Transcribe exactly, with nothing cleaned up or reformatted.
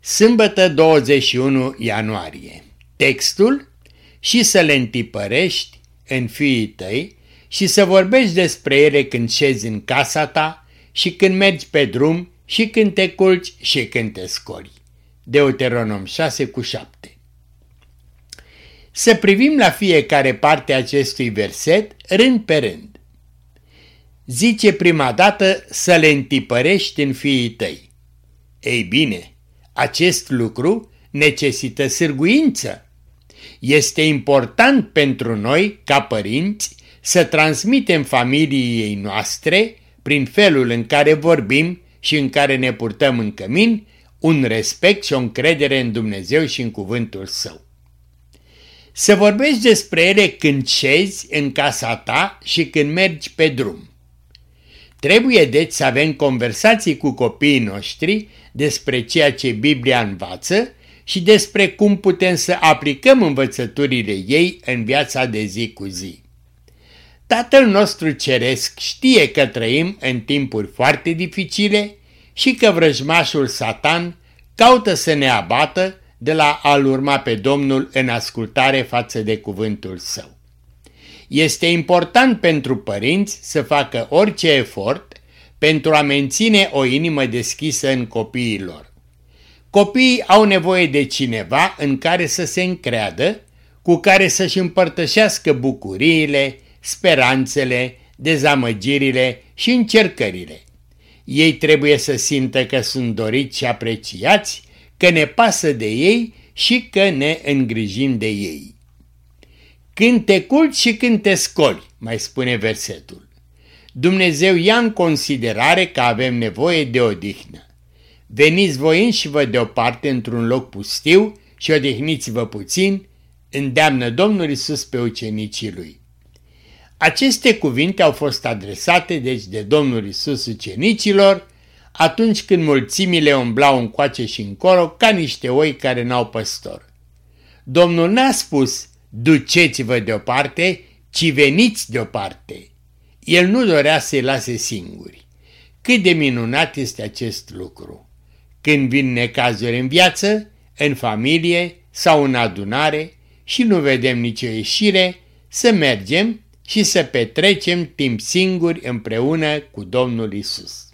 Sâmbătă douăzeci și unu ianuarie. Textul: și să le întipărești în fiii tăi și să vorbești despre ele când șezi în casa ta și când mergi pe drum și când te culci și când te scoli. Deuteronom șase cu șapte. Să privim la fiecare parte a acestui verset rând pe rând. Zice prima dată să le întipărești în fiii tăi. Ei bine, acest lucru necesită sârguință. Este important pentru noi, ca părinți, să transmitem familiei noastre, prin felul în care vorbim și în care ne purtăm în cămin, un respect și o încredere în Dumnezeu și în cuvântul Său. Să vorbești despre ele când șezi în casa ta și când mergi pe drum. Trebuie deci să avem conversații cu copiii noștri despre ceea ce Biblia învață și despre cum putem să aplicăm învățăturile ei în viața de zi cu zi. Tatăl nostru ceresc știe că trăim în timpuri foarte dificile și că vrăjmașul Satan caută să ne abată de la a-L urma pe Domnul în ascultare față de cuvântul Său. Este important pentru părinți să facă orice efort pentru a menține o inimă deschisă în copiii lor. Copiii au nevoie de cineva în care să se încreadă, cu care să-și împărtășească bucuriile, speranțele, dezamăgirile și încercările. Ei trebuie să simtă că sunt doriți și apreciați, că ne pasă de ei și că ne îngrijim de ei. Când te culci și când te scoli, mai spune versetul. Dumnezeu ia în considerare că avem nevoie de odihnă. Veniți voi înși-vă deoparte într-un loc pustiu și odihniți-vă puțin, îndeamnă Domnul Iisus pe ucenicii Lui. Aceste cuvinte au fost adresate deci de Domnul Iisus ucenicilor atunci când mulțimile umblau încoace și încolo ca niște oi care n-au păstor. Domnul n-a spus: duceți-vă deoparte, ci veniți deoparte. El nu dorea să-i lase singuri. Cât de minunat este acest lucru! Când vin necazuri în viață, în familie sau în adunare și nu vedem nicio ieșire, să mergem și să petrecem timp singuri împreună cu Domnul Iisus.